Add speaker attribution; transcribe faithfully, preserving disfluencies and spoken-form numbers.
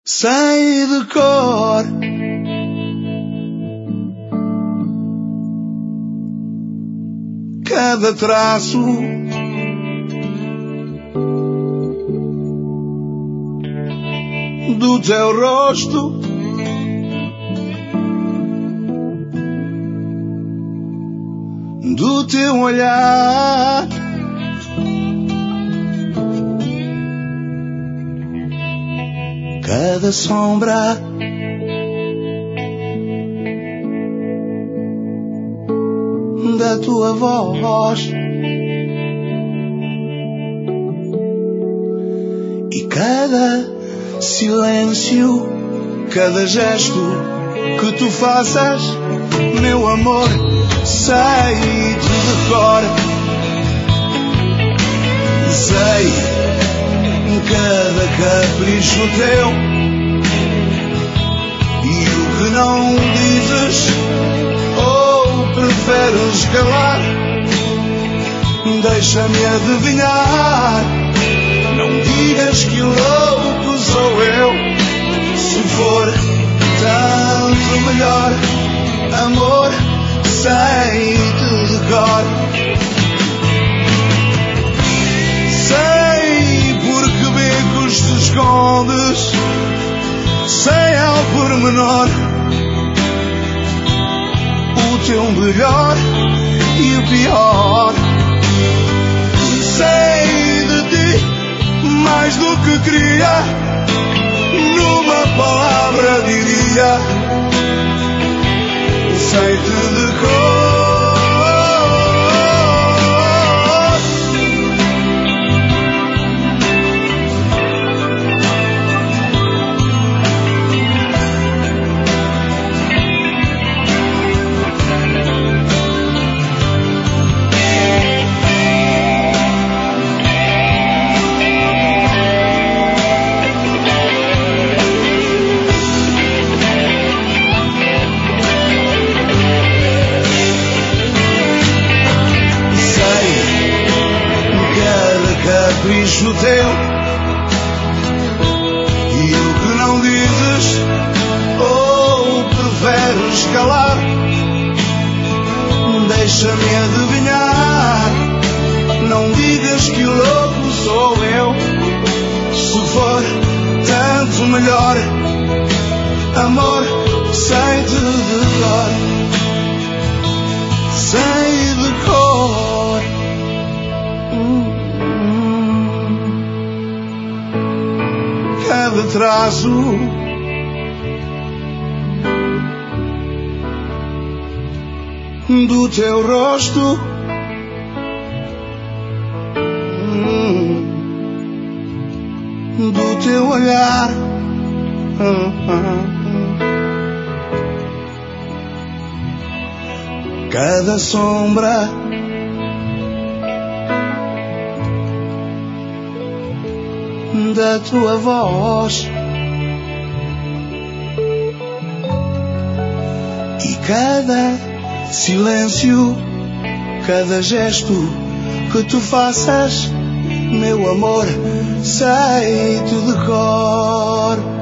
Speaker 1: sei de cor cada traço do teu rosto, do teu olhar, cada sombra da tua voz e cada silêncio, cada gesto que tu faças, meu amor, sei-te de cor. Sei cada capricho teu e o que não dizes ou preferes calar, deixa-me adivinhar. Não digas que o louco sou eu, se for tanto melhor, amor, sei-te de cor. Sei por que becos te escondes, sei ao pormenor o teu melhor e o pior. Sei de ti mais do que queria, numa palavra diria, sei-te de cor. Capricho teu e o que não dizes ou preferes calar, deixa-me adivinhar. Não digas que o louco sou eu, se for tanto melhor, amor, sei-te de cor, sei de cor. Cada traço do teu rosto, do teu olhar, cada sombra da tua voz e cada silêncio, cada gesto que tu faças, meu amor, sei-te de cor.